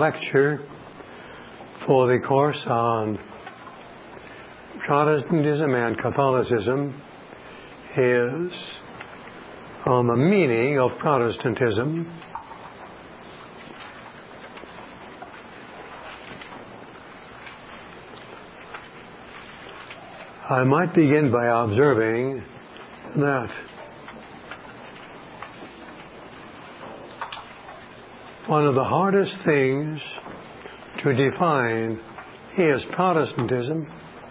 lecture for the course on Protestantism and Catholicism is on the meaning of Protestantism. I might begin by observing that one of the hardest things to define is Protestantism,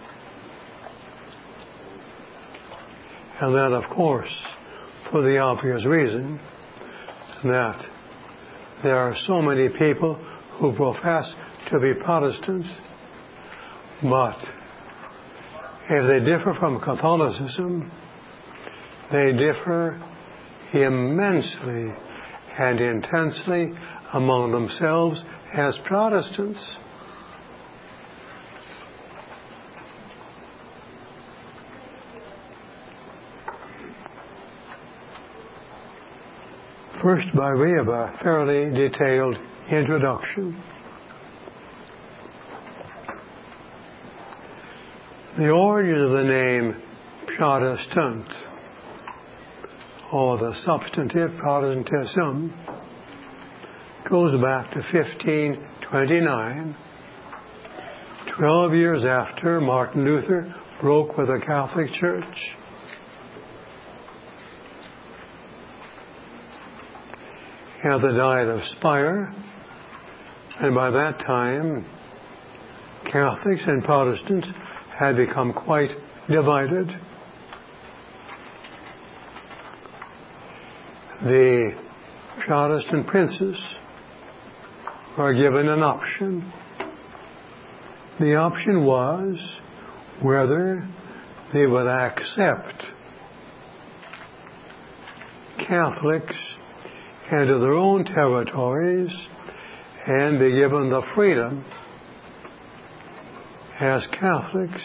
and that, of course, for the obvious reason that there are so many people who profess to be Protestants, but if they differ from Catholicism, they differ immensely and intensely among themselves as Protestants. First, by way of a fairly detailed introduction, the origin of the name Protestant, or the substantive Protestantism, goes back to 1529, 12 years after Martin Luther broke with the Catholic Church. At the Diet of Speyer, and by that time, Catholics and Protestants had become quite divided. The Protestant princes were given an option. The option was whether they would accept Catholics into their own territories and be given the freedom as Catholics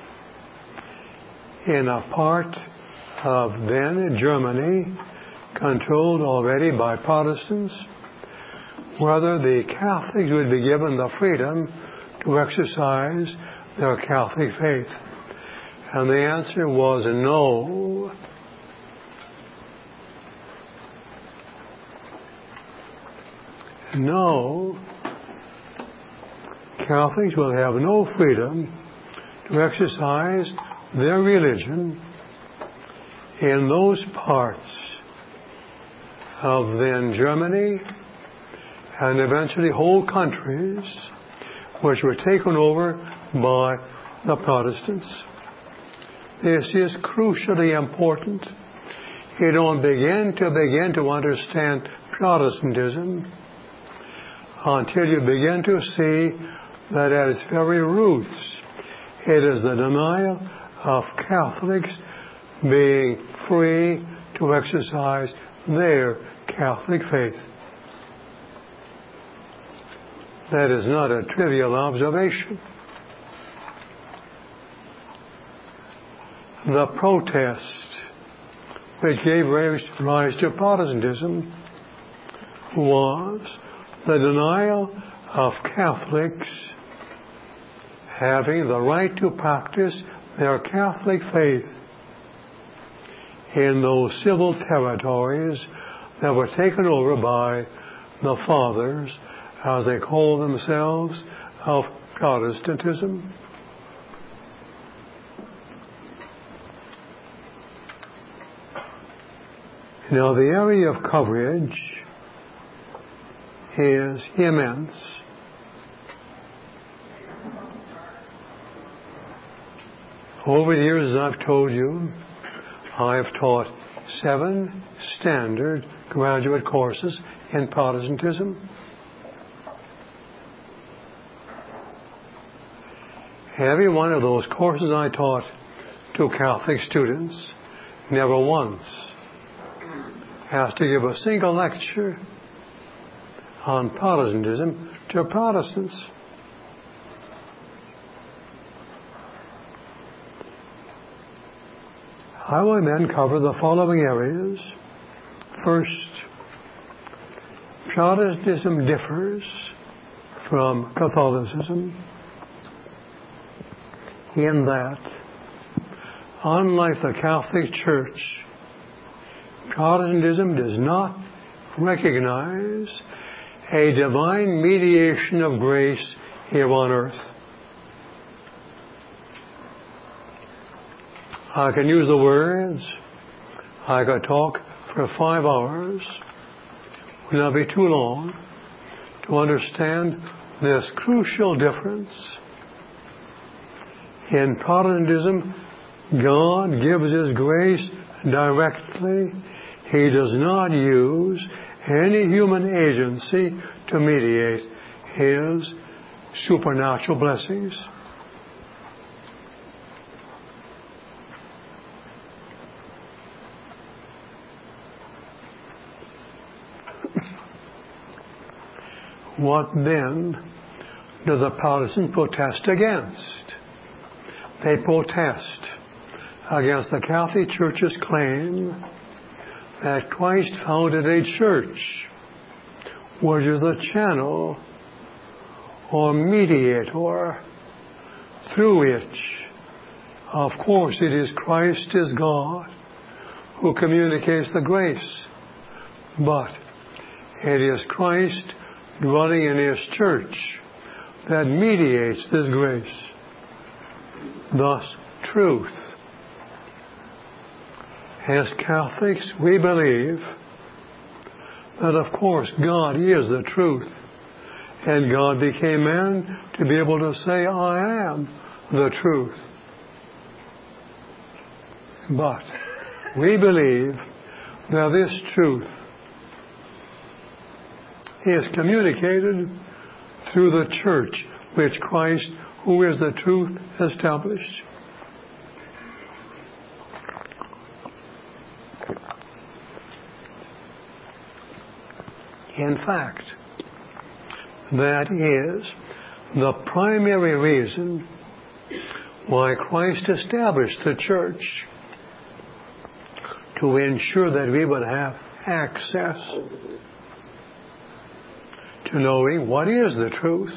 in a part of then Germany controlled already by Protestants, whether the Catholics would be given the freedom to exercise their Catholic faith. And the answer was no. No, Catholics will have no freedom to exercise their religion in those parts of then Germany and eventually whole countries which were taken over by the Protestants. This is crucially important. You don't begin to understand Protestantism until you begin to see that at its very roots, it is the denial of Catholics being free to exercise their Catholic faith. That is not a trivial observation. The protest which gave rise to Protestantism was the denial of Catholics having the right to practice their Catholic faith in those civil territories that were taken over by the Fathers, as they call themselves, of Protestantism. Now, the area of coverage is immense. Over the years, as I've told you, I have taught 7 standard graduate courses in Protestantism. Every one of those courses I taught to Catholic students never once has to give a single lecture on Protestantism to Protestants. I will then cover the following areas. First, Protestantism differs from Catholicism in that, unlike the Catholic Church, Protestantism does not recognize a divine mediation of grace here on earth. I can use the words, I could talk for 5 hours, would not be too long, to understand this crucial difference. In Protestantism, God gives His grace directly. He does not use any human agency to mediate His supernatural blessings. What then do the Protestants protest against? They protest against the Catholic Church's claim that Christ founded a church which is the channel or mediator through which, of course, it is Christ as God who communicates the grace, but it is Christ dwelling in His church that mediates this grace. Thus, truth. As Catholics, we believe that, of course, God is the truth, and God became man to be able to say, I am the truth. But we believe that this truth is communicated through the church which Christ, who is the truth, established. In fact, that is the primary reason why Christ established the church, to ensure that we would have access to knowing what is the truth.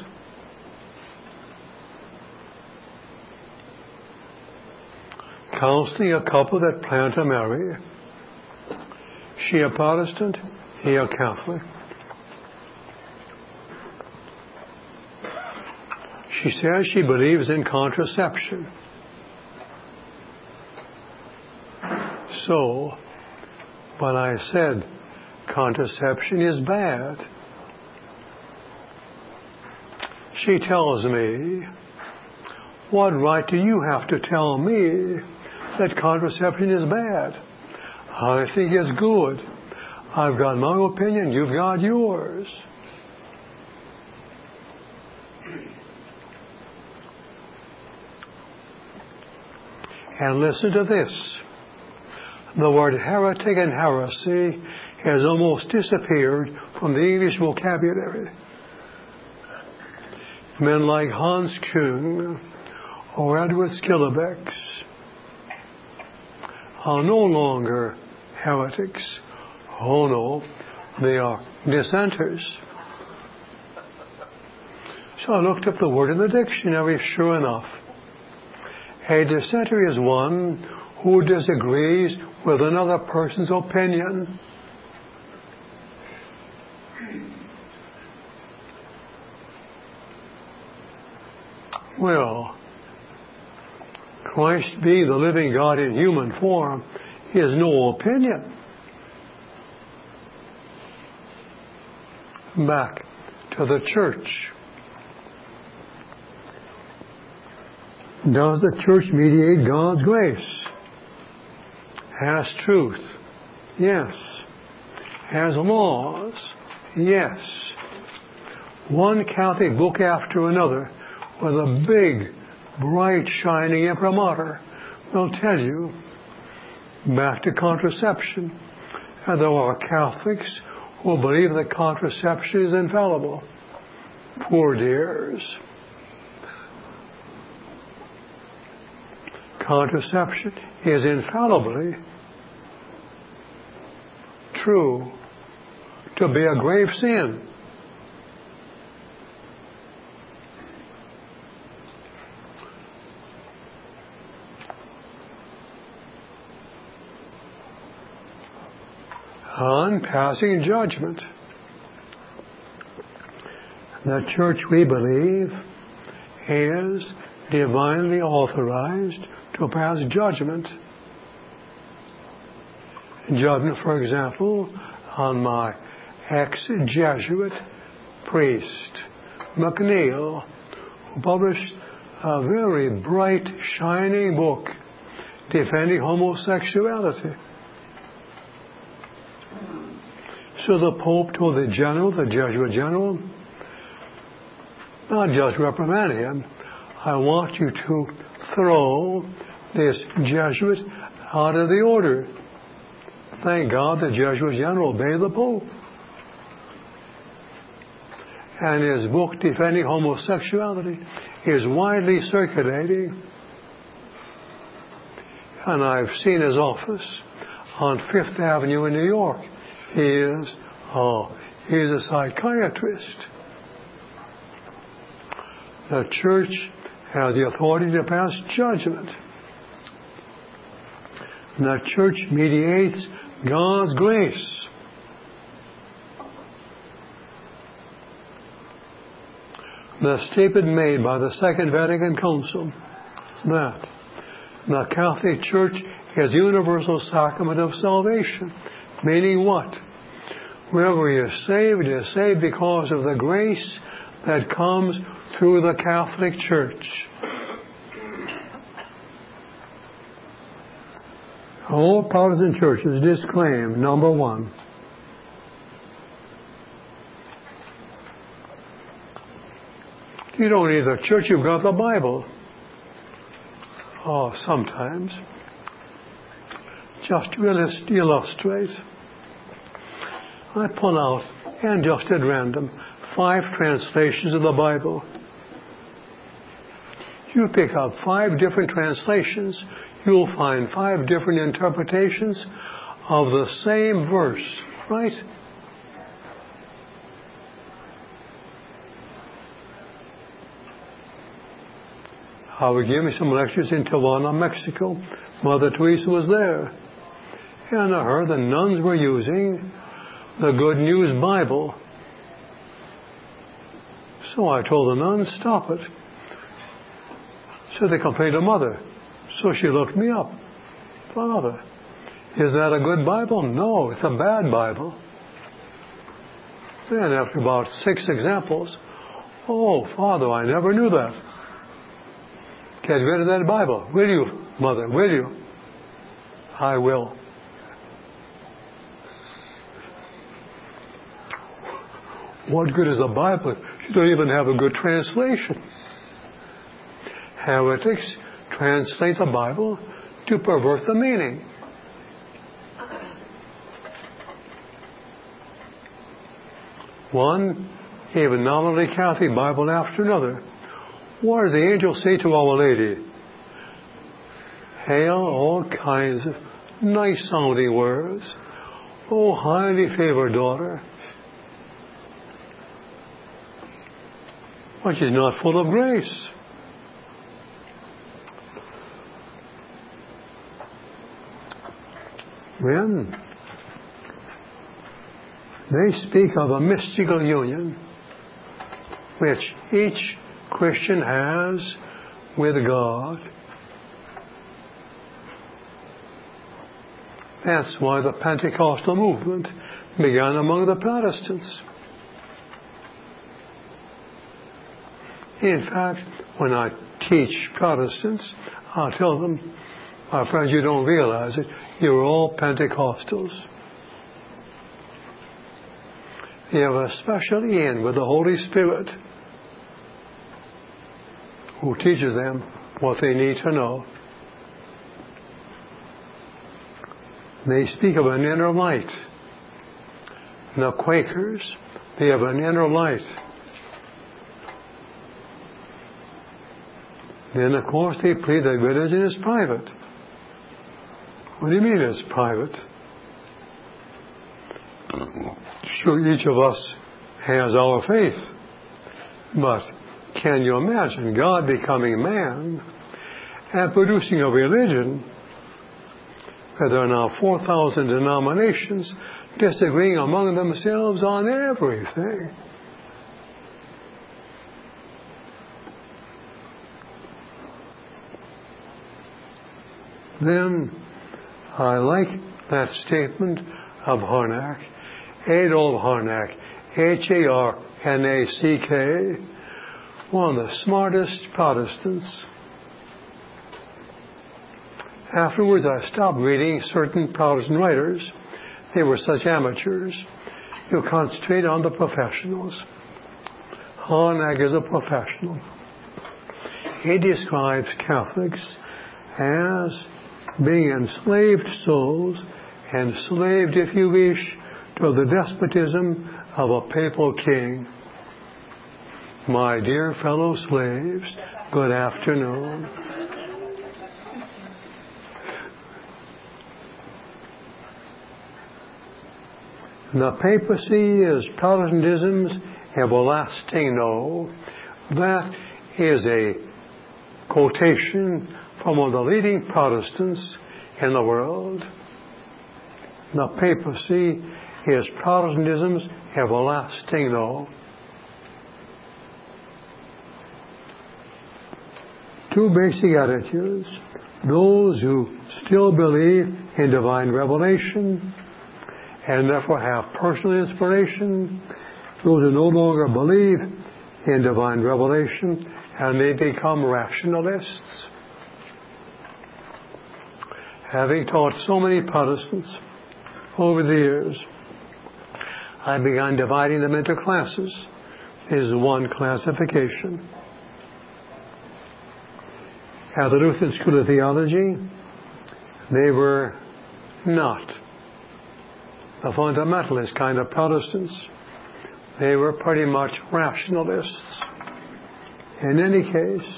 Counseling a couple that plan to marry, she a Protestant, he a Catholic. She says she believes in contraception. So, when I said contraception is bad, she tells me, what right do you have to tell me that contraception is bad? I think it's good. I've got my opinion, you've got yours. And listen to this. The word heretic and heresy has almost disappeared from the English vocabulary. Men like Hans Küng or Edward Skillebeck are no longer heretics. Oh no, they are dissenters. So I looked up the word in the dictionary, sure enough. A dissenter is one who disagrees with another person's opinion. Well, Christ being the living God in human form is no opinion. Back to the church. Does the church mediate God's grace? Has truth? Yes. Has laws? Yes. One Catholic book after another with a big, bright, shining imprimatur will tell you, back to contraception, and there are Catholics who believe that contraception is infallible. Poor dears. Contraception is infallibly true to be a grave sin. on passing judgment. The church, we believe, is divinely authorized to pass judgment. Judgment, for example, on my ex-Jesuit priest, McNeil, who published a very bright, shining book defending homosexuality. So the Pope told the Jesuit general, not just reprimand him, I want you to throw this Jesuit out of the order. Thank God the Jesuit general obeyed the Pope. And his book, Defending Homosexuality, is widely circulating. And I've seen his office on Fifth Avenue in New York. He's a psychiatrist. The church has the authority to pass judgment. The church mediates God's grace. The statement made by the Second Vatican Council that the Catholic Church is the universal sacrament of salvation. Meaning what? Whoever is saved because of the grace that comes through the Catholic Church. All Protestant churches disclaim, number one, you don't need the church, you've got the Bible. Oh, sometimes. Just to illustrate, I pull out, and just at random, 5 translations of the Bible. You pick up 5 different translations, you'll find 5 different interpretations of the same verse, right? I was giving some lectures in Tijuana, Mexico. Mother Teresa was there. And I heard the nuns were using the Good News Bible. So I told the nuns, stop it. So they complained to Mother. So she looked me up. Father, is that a good Bible? No, it's a bad Bible. Then after about 6 examples, oh, Father, I never knew that. Get rid of that Bible. Will you, Mother? Will you? I will. What good is a Bible if you don't even have a good translation? Heretics translate the Bible to pervert the meaning. One gave a nominally Catholic Bible after another. What did the angel say to Our Lady? Hail, all kinds of nice sounding words. Oh, highly favored daughter. But she's not full of grace. When they speak of a mystical union which each Christian has with God, that's why the Pentecostal movement began among the Protestants. In fact, when I teach Protestants, I tell them, my friends, you don't realize it, you're all Pentecostals. You have a special in with the Holy Spirit who teaches them what they need to know. They speak of an inner light. The Quakers, they have an inner light. Then, of course, they plead that religion is private. What do you mean it's private? Sure, each of us has our faith. But can you imagine God becoming man and producing a religion where there are now 4,000 denominations, disagreeing among themselves on everything. Then I like that statement of Harnack, Adolf Harnack, Harnack, one of the smartest Protestants. Afterwards, I stopped reading certain Protestant writers. They were such amateurs. You concentrate on the professionals. Harnack is a professional. He describes Catholics as being enslaved souls, enslaved, if you wish, to the despotism of a papal king. My dear fellow slaves, good afternoon. The papacy is Protestantism's everlasting no. That is a quotation from one of the leading Protestants in the world. The papacy is Protestantism's everlasting no. Two basic attitudes. Those who still believe in divine revelation and therefore have personal inspiration. Those who no longer believe in divine revelation and they become rationalists. Having taught so many Protestants over the years, I began dividing them into classes. This is one classification. At the Lutheran School of Theology, they were not the fundamentalist kind of Protestants. They were pretty much rationalists. In any case,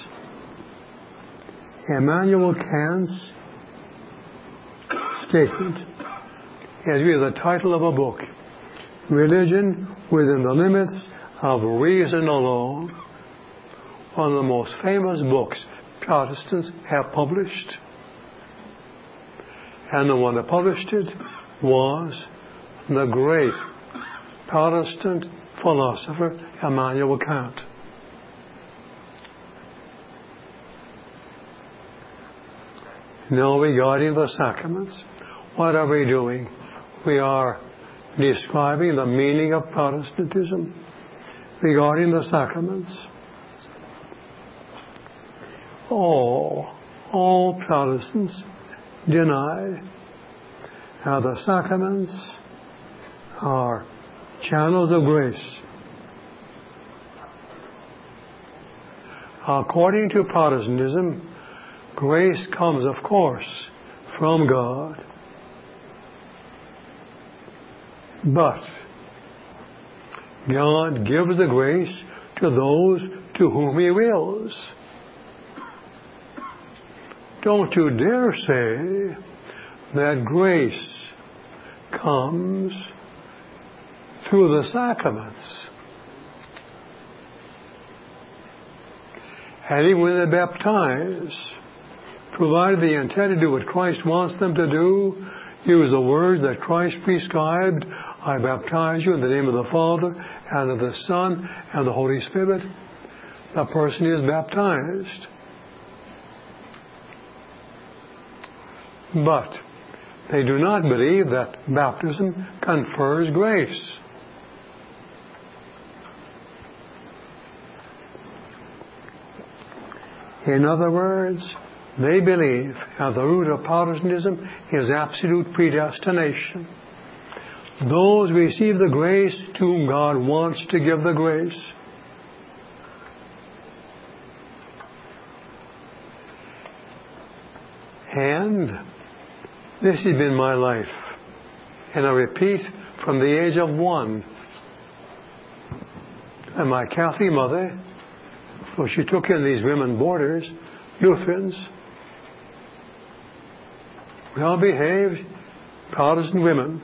Immanuel Kant's statement is really the title of a book, Religion Within the Limits of Reason Alone, one of the most famous books Protestants have published. And the one that published it was the great Protestant philosopher Immanuel Kant. Now, regarding the sacraments, what are we doing? We are describing the meaning of Protestantism regarding the sacraments. All Protestants deny how the sacraments are channels of grace. According to Protestantism, grace comes, of course, from God. But God gives the grace to those to whom He wills. Don't you dare say that grace comes through the sacraments. And even when they baptize, provided they intend to do what Christ wants them to do, use the words that Christ prescribed, I baptize you in the name of the Father, and of the Son, and the Holy Spirit, the person is baptized. But they do not believe that baptism confers grace. In other words, they believe at the root of Protestantism is absolute predestination. Those receive the grace to whom God wants to give the grace. And this has been my life. And I repeat, from the age of 1. And my Catholic mother, so she took in these women boarders, Lutherans, well-behaved Protestant women.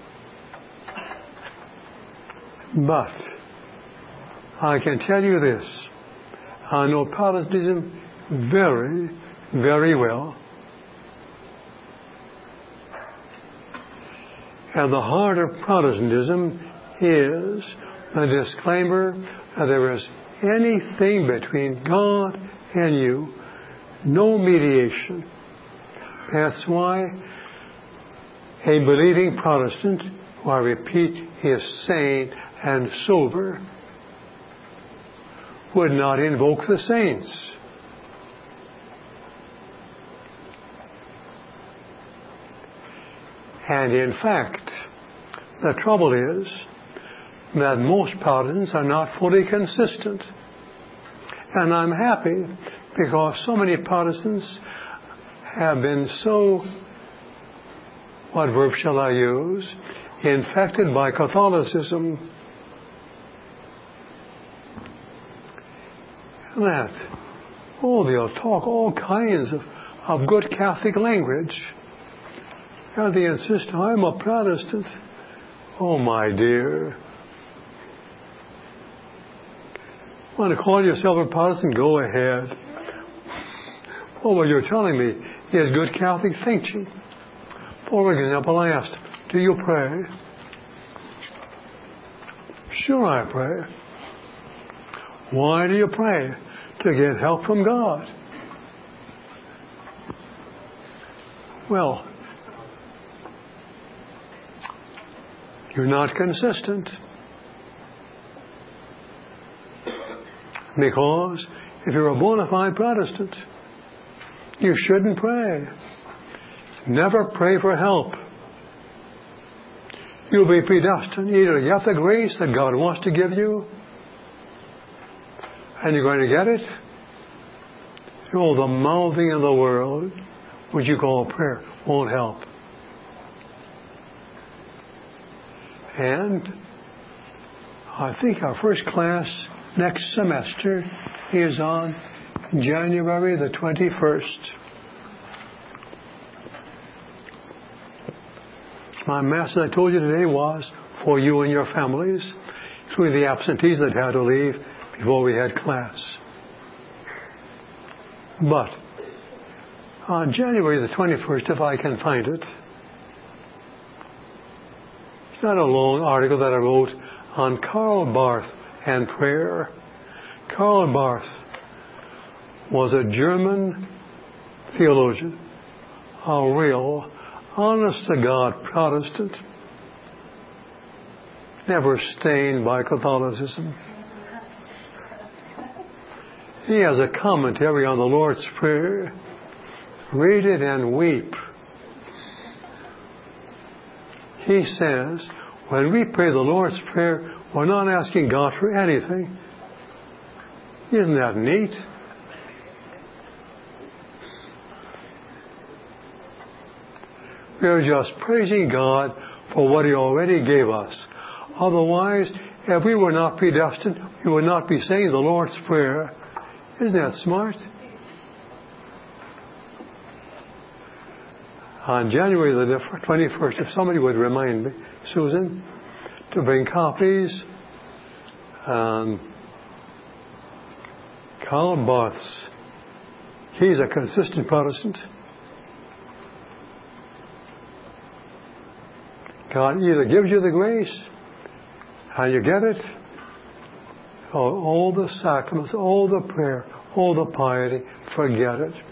But I can tell you this, I know Protestantism very, very well. At the heart of Protestantism is the disclaimer that there is anything between God and you, no mediation. That's why a believing Protestant, who I repeat is sane and sober, would not invoke the saints. And in fact, the trouble is that most Protestants are not fully consistent. And I'm happy because so many Protestants have been so, what verb shall I use, infected by Catholicism that, they'll talk all kinds of good Catholic language. And they insist, I'm a Protestant. Oh, my dear. Want to call yourself a Protestant? Go ahead. Oh, what you're telling me is good Catholic thinking. For example, I asked, do you pray? Sure, I pray. Why do you pray? To get help from God. Well, you're not consistent. Because if you're a bona fide Protestant, you shouldn't pray. Never pray for help. You'll be predestined either to get the grace that God wants to give you, and you're going to get it. The mouthing in the world, which you call prayer, won't help. And I think our first class next semester is on January the 21st. My message I told you today was for you and your families, through the absentees that had to leave before we had class. But on January the 21st, if I can find it, it's not a long article that I wrote on Karl Barth and prayer. Karl Barth was a German theologian, a real, honest-to-God Protestant, never stained by Catholicism. He has a commentary on the Lord's Prayer. Read it and weep. He says, when we pray the Lord's Prayer, we're not asking God for anything. Isn't that neat? We're just praising God for what He already gave us. Otherwise, if we were not predestined, we would not be saying the Lord's Prayer. Isn't that smart? On January the 21st, if somebody would remind me, Susan, to bring copies on Karl Barth's. He's a consistent Protestant. God either gives you the grace and you get it, or all the sacraments, all the prayer, all the piety, forget it.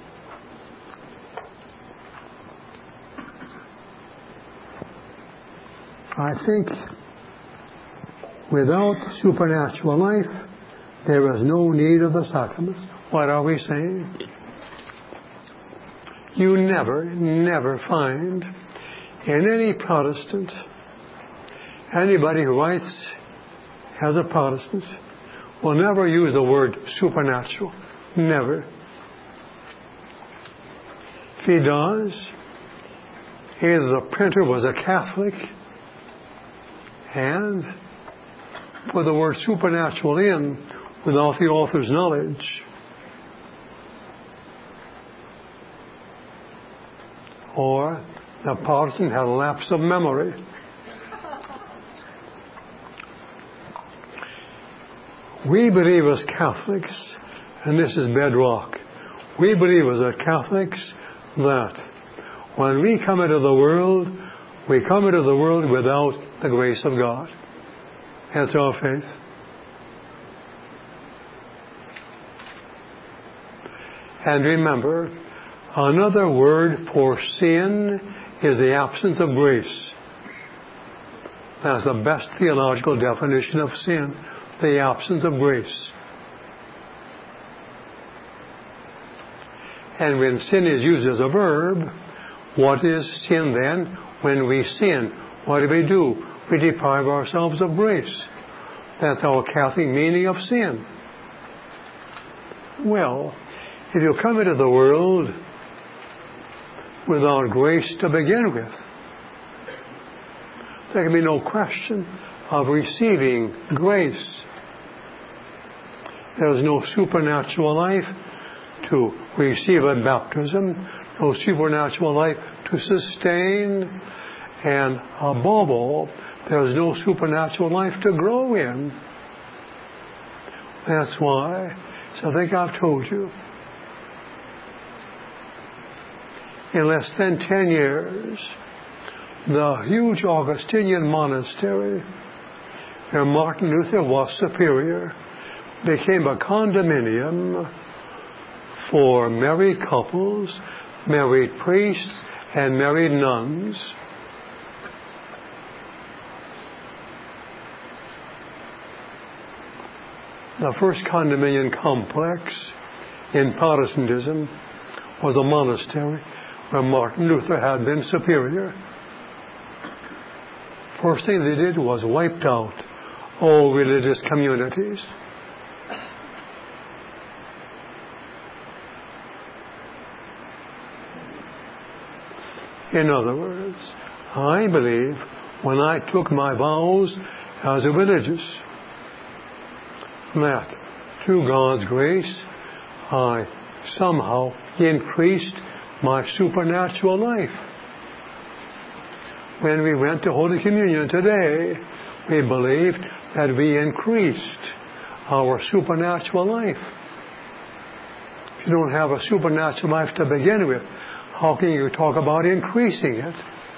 I think without supernatural life, there is no need of the sacraments. What are we saying? You never find in any Protestant, anybody who writes as a Protestant will never use the word supernatural. Never. If he does, either the printer was a Catholic and put the word supernatural in without the author's knowledge, or the Protestant had a lapse of memory. We believe as Catholics, and this is bedrock, we believe as Catholics that when we come into the world, We come into the world without the grace of God. That's our faith. And remember, another word for sin is the absence of grace. That's the best theological definition of sin, the absence of grace. And when sin is used as a verb, what is sin then? When we sin, what do? We deprive ourselves of grace. That's our Catholic meaning of sin. Well, if you come into the world without grace to begin with, there can be no question of receiving grace. There is no supernatural life to receive at baptism, no supernatural life to sustain, and above all, there is no supernatural life to grow in. That's why, so I think I've told you, in less than 10 years, the huge Augustinian monastery where Martin Luther was superior became a condominium for married couples, married priests, and married nuns. The first condominium complex in Protestantism was a monastery where Martin Luther had been superior. First thing they did was wiped out all religious communities. In other words, I believe when I took my vows as a religious, that through God's grace, I somehow increased my supernatural life. When we went to Holy Communion today, we believed that we increased our supernatural life. If you don't have a supernatural life to begin with, how can you talk about increasing it?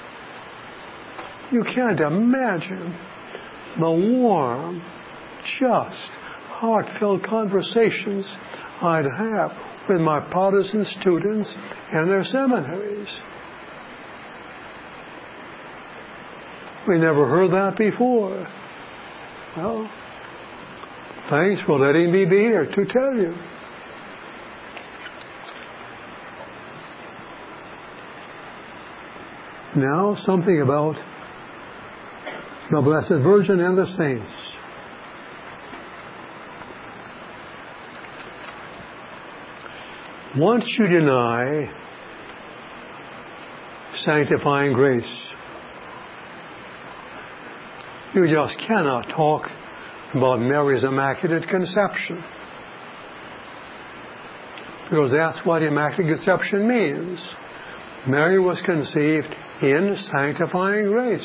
You can't imagine the warm, just, heartfelt conversations I'd have with my Protestant students and their seminaries. We never heard that before. Well, thanks for letting me be here to tell you. Now, something about the Blessed Virgin and the saints. Once you deny sanctifying grace, you just cannot talk about Mary's Immaculate Conception. Because that's what Immaculate Conception means. Mary was conceived in sanctifying grace.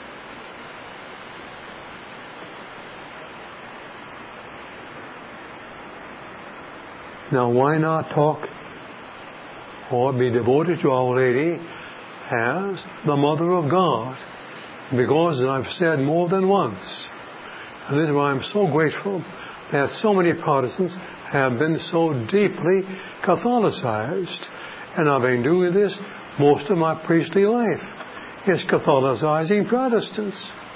Now, why not talk or be devoted to Our Lady as the Mother of God? Because I've said more than once, and this is why I'm so grateful that so many Protestants have been so deeply Catholicized. And I've been doing this most of my priestly life, is Catholicizing Protestants.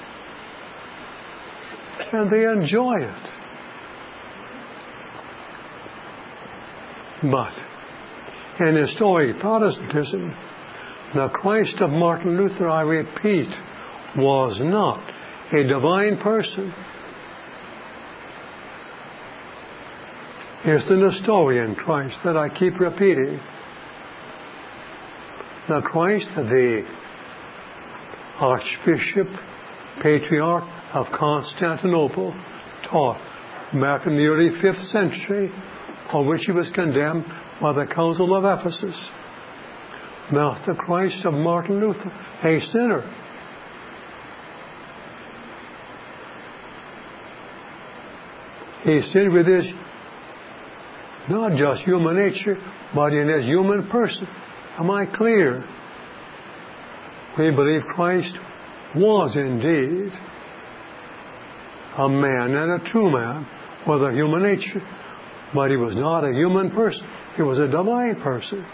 And they enjoy it. But in historic Protestantism, the Christ of Martin Luther, I repeat, was not a divine person. It's the Nestorian Christ that I keep repeating. The Christ, the Archbishop, Patriarch of Constantinople, taught back in the early 5th century, for which he was condemned by the Council of Ephesus. Now, the Christ of Martin Luther, a sinner. He sinned with his, not just human nature, but in his human person. Am I clear? We believe Christ was indeed a man and a true man with a human nature, but he was not a human person. He was a divine person.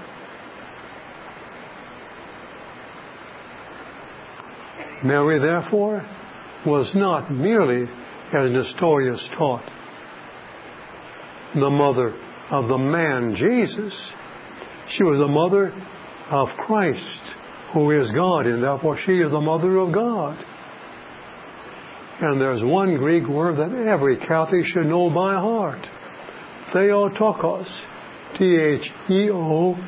Mary, therefore, was not merely, as Nestorius taught, the mother of the man Jesus. She was the mother of Christ, who is God, and therefore she is the mother of God. And there's one Greek word that every Catholic should know by heart. Theotokos. Theotokos.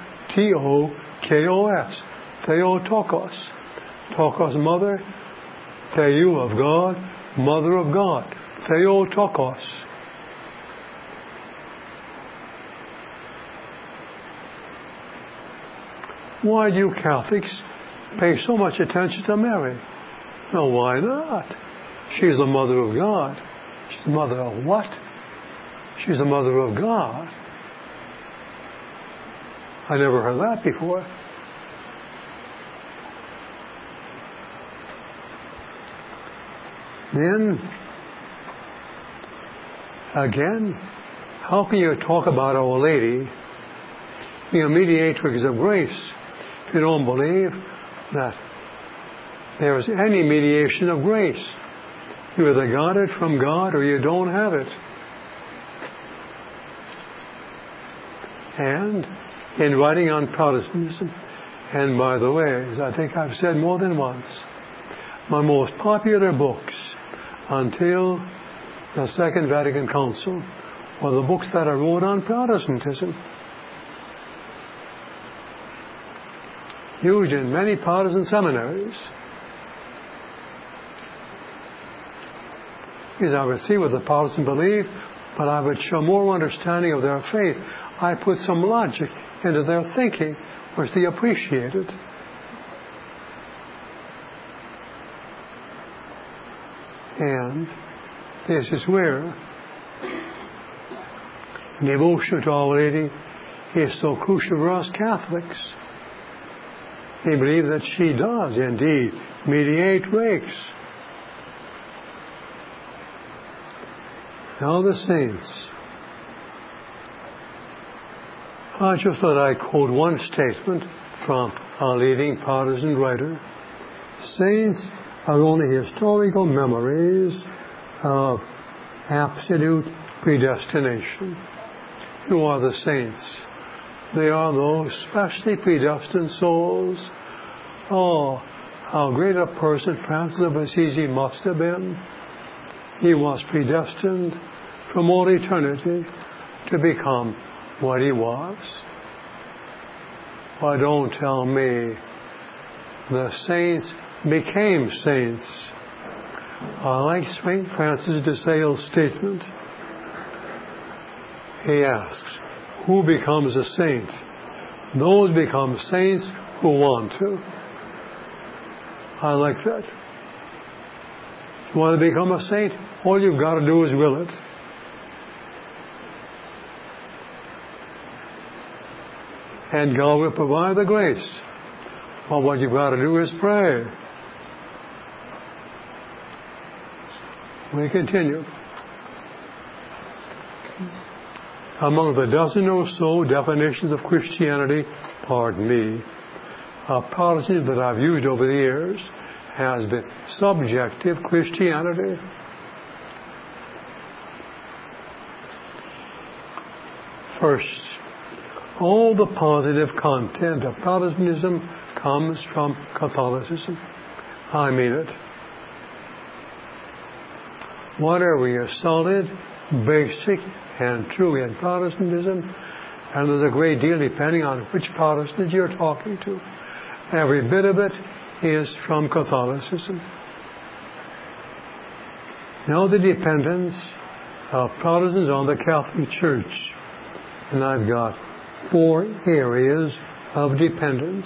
Theotokos. Tokos, mother. Theou, of God. Mother of God. Theotokos. Why do you Catholics pay so much attention to Mary? Well, why not? She's the mother of God. She's the mother of what? She's the mother of God. I never heard that before. Then, again, how can you talk about Our Lady being a mediatrix of grace if you don't believe that there is any mediation of grace? You either got it from God or you don't have it. And in writing on Protestantism, and by the way, as I think I've said more than once, my most popular books until the Second Vatican Council were the books that I wrote on Protestantism. Used in many Protestant seminaries. Because I would see what the Protestants believe, but I would show more understanding of their faith. I put some logic into their thinking, which they appreciated. And this is where devotion to Our Lady is so crucial for us Catholics. We believe that she does indeed mediate grace. Now the saints. I just thought I'd quote one statement from a leading Protestant writer. Saints are only historical memories of absolute predestination. Who are the saints? They are those specially predestined souls. Oh, how great a person Francis of Assisi must have been. He was predestined from all eternity to become what he was. Why don't tell me the saints became saints. I like St. Francis de Sales' statement. He asks, who becomes a saint? Those become saints who want to. I like that. You want to become a saint? All you've got to do is will it. And God will provide the grace. Well, what you've got to do is pray. We continue. Among the dozen or so definitions of Christianity, a policy that I've used over the years has been subjective Christianity. First, all the positive content of Protestantism comes from Catholicism. I mean it. Whatever is solid, basic, and true in Protestantism, and there's a great deal depending on which Protestant you're talking to. Every bit of it is from Catholicism. Now the dependence of Protestants on the Catholic Church. And I've got 4 areas of dependence.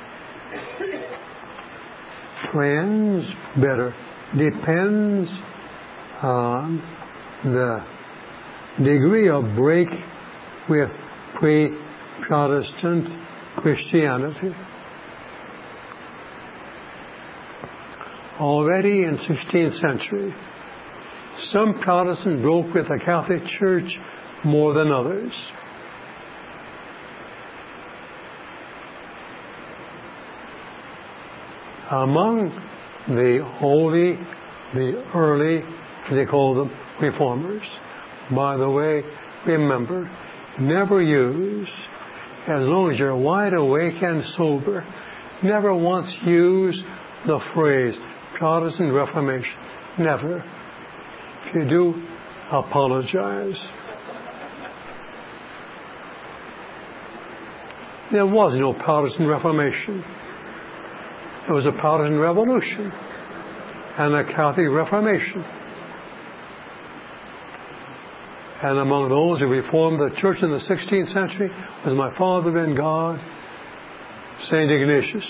Depends on the degree of break with pre-Protestant Christianity. already in 16th century, some Protestants broke with the Catholic Church more than others. Among the early, they call them reformers. By the way, remember, never use, as long as you're wide awake and sober, never once use the phrase Protestant Reformation. Never. If you do, apologize. There was no Protestant Reformation. There was a Protestant Revolution and a Catholic Reformation. And among those who reformed the church in the 16th century was my father in God, St. Ignatius.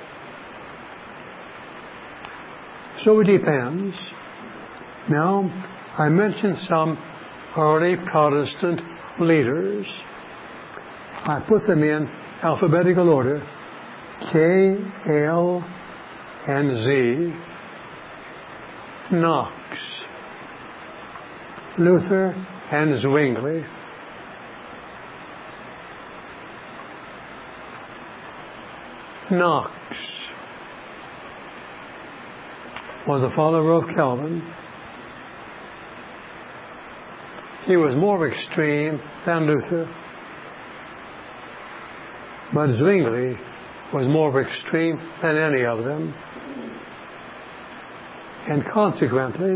So it depends. Now, I mentioned some early Protestant leaders. I put them in alphabetical order: K, L, and Z. Knox, Luther, and Zwingli. Knox was a follower of Calvin. He was more extreme than Luther, but Zwingli was more extreme than any of them. And consequently,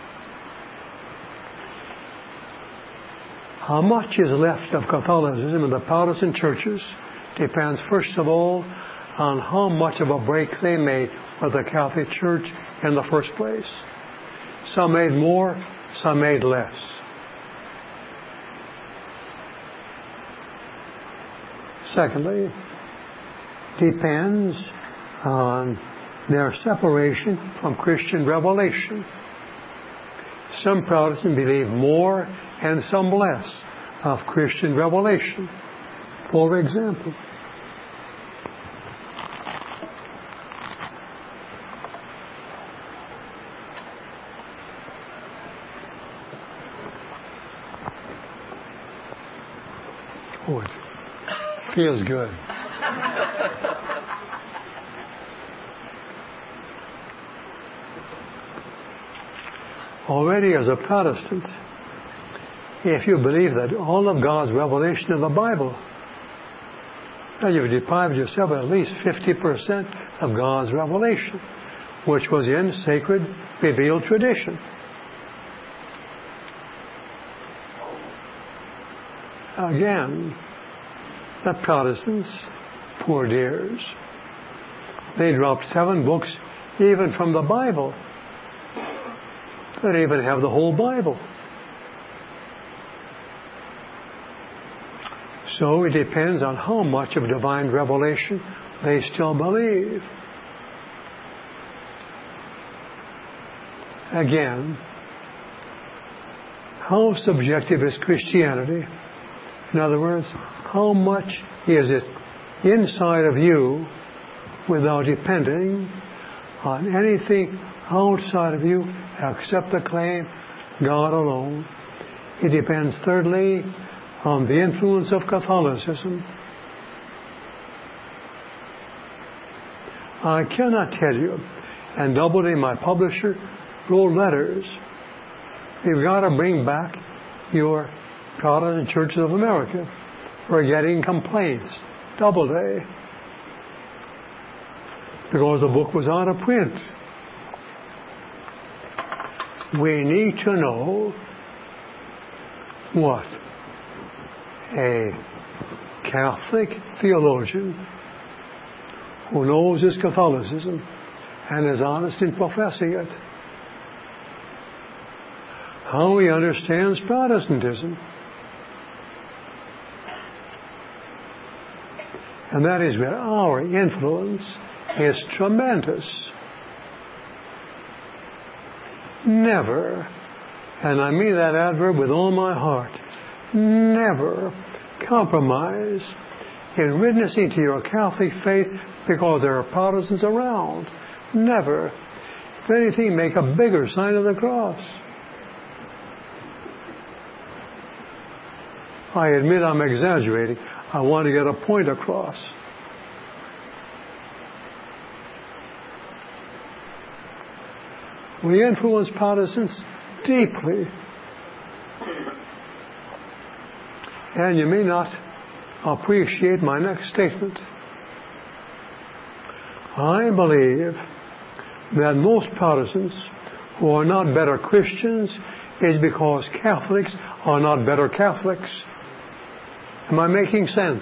how much is left of Catholicism in the Protestant churches depends, first of all, on how much of a break they made with the Catholic Church in the first place. Some made more, some made less. Secondly, depends on their separation from Christian revelation. Some Protestants believe more and some less of Christian revelation. For example, oh, it feels good. Already as a Protestant, if you believe that all of God's revelation in the Bible, then you've deprived yourself of at least 50% of God's revelation, which was in sacred, revealed tradition. Again, the Protestants, poor dears, they dropped 7 books even from the Bible. They don't even have the whole Bible. So it depends on how much of divine revelation they still believe. Again, how subjective is Christianity? In other words, how much is it inside of you without depending on anything outside of you except the claim God alone? It depends, thirdly, on the influence of Catholicism. I cannot tell you, and Doubleday, my publisher, wrote letters. You've got to bring back your Protestant Churches of America. We're getting complaints. Doubleday. Because the book was out of print. We need to know what a Catholic theologian who knows his Catholicism and is honest in professing it, how he understands Protestantism. And that is where our influence is tremendous. Never, and I mean that adverb with all my heart, never compromise in witnessing to your Catholic faith because there are Protestants around. Never. If anything, make a bigger sign of the cross. I admit I'm exaggerating. I want to get a point across. We influence Protestants deeply. And you may not appreciate my next statement. I believe that most Protestants who are not better Christians is because Catholics are not better Catholics. Am I making sense?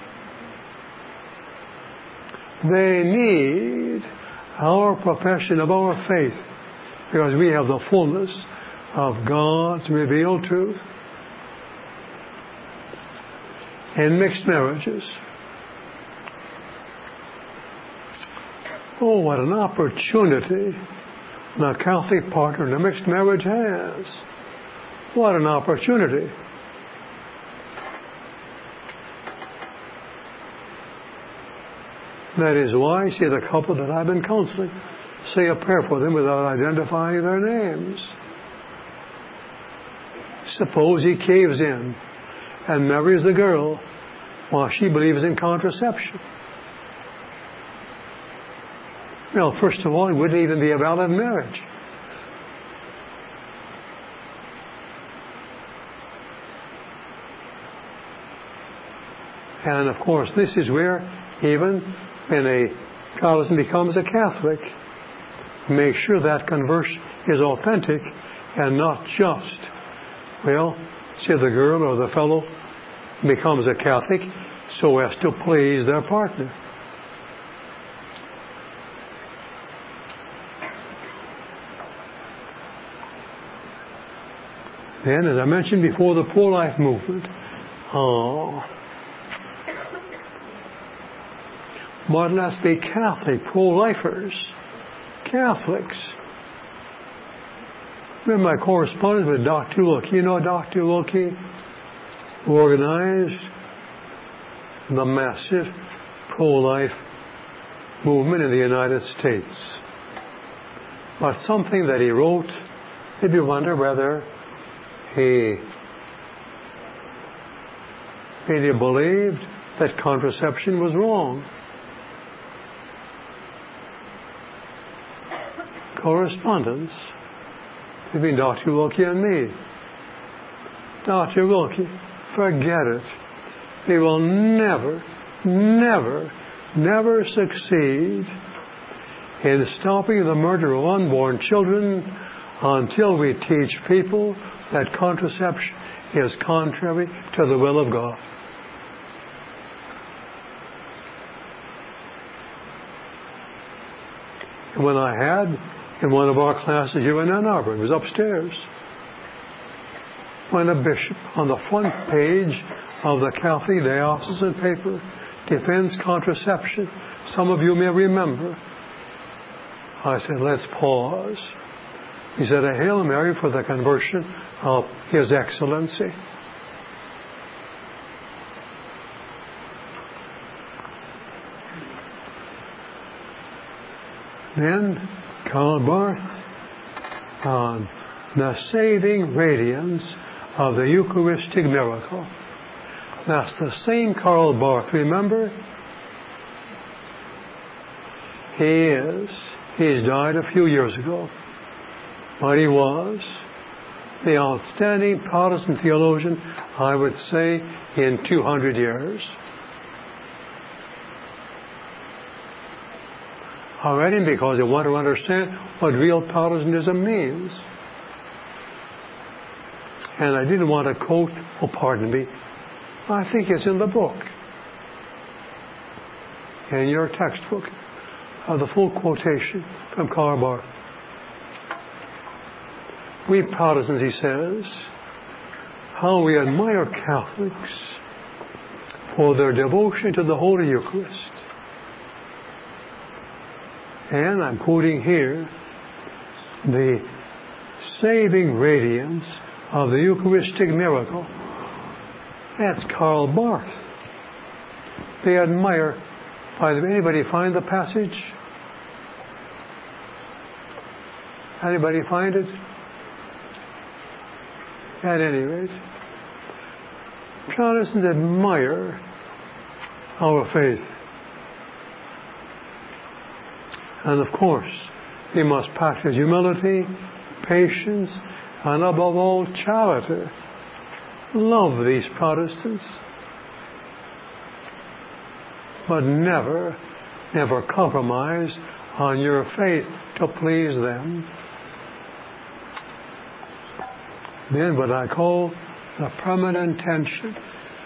They need our profession of our faith because we have the fullness of God's revealed truth. In mixed marriages. Oh, what an opportunity the Catholic partner in a mixed marriage has. What an opportunity. That is why, see, the couple that I've been counseling, say a prayer for them without identifying their names. Suppose he caves in and marries the girl while she believes in contraception. Well, first of all, it wouldn't even be a valid marriage. And of course, this is where even when a Protestant becomes a Catholic, make sure that conversion is authentic and not just, well, say the girl or the fellow becomes a Catholic so as to please their partner. Then, as I mentioned before, the pro-life movement. But let's be Catholic pro-lifers. Catholics. Remember my correspondence with Dr. Wilkie. You know Dr. Wilkie, who organized the massive pro-life movement in the United States. But something that he wrote, if you wonder whether he really believed that contraception was wrong. Correspondence between Dr. Wilkie and me. Dr. Wilkie, forget it. They will never, never, never succeed in stopping the murder of unborn children until we teach people that contraception is contrary to the will of God. When I had in one of our classes here in Ann Arbor, it was upstairs, when a bishop on the front page of the Catholic diocesan paper defends contraception, some of you may remember, I said, let's pause. He said, a Hail Mary for the conversion of His Excellency. Then, Karl Barth on the saving radiance of the Eucharistic miracle. That's the same Karl Barth, remember? He's died a few years ago. But he was the outstanding Protestant theologian, I would say, in 200 years. I read him because I want to understand what real Protestantism means. And I didn't want to quote, oh, pardon me, I think it's in the book, in your textbook, the full quotation from Karl Barth. We Protestants, he says, how we admire Catholics for their devotion to the Holy Eucharist. And I'm quoting here, the saving radiance of the Eucharistic miracle. That's Karl Barth. They admire. Did anybody find the passage? Anybody find it? At any rate, Protestants admire our faith. And of course, we must practice humility, patience, and above all, charity. Love these Protestants. But never compromise on your faith to please them. Then what I call the permanent tension.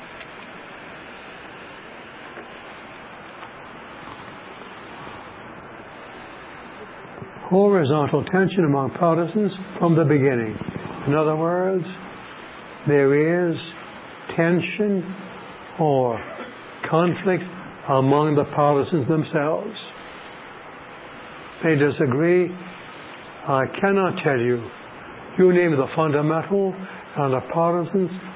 Horizontal tension among Protestants from the beginning. In other words, there is tension or conflict among the Protestants themselves. They disagree. I cannot tell you. You name the fundamental, and the Protestants